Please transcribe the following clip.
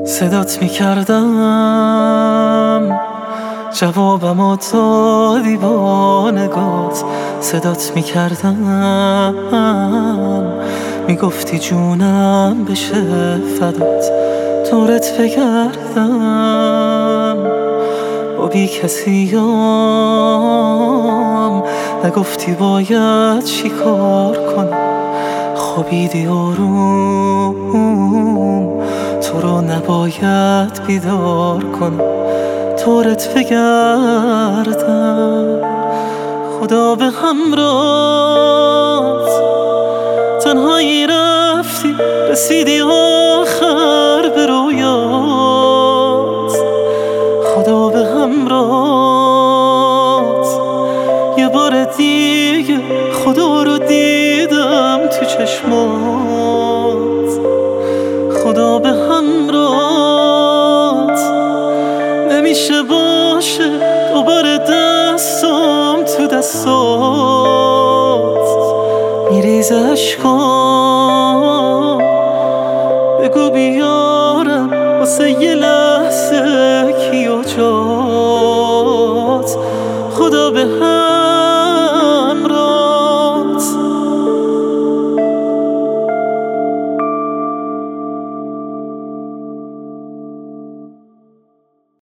صدات میکردم جوابمو دادی با نگات. صدات میکردم میگفتی جونم بشه فدات. دورت بگردم با بی کسیم، نگفتی باید چی کار کنم. خوابیدی آروم، تو رو نباید بیدار کنم. دورت بگردم خدا به همراهت. تنهایی رفتی رسیدی آخر به رویات. خدا به همراهت. یه بار دیگه خدا رو دیدم تو چشمات. خدا به همراهت. نمیشه باشه دوباره دستم تو دستات. میریزه اشکام، بگو بیارم واسه یه لحظه کیو جات. خدا به هم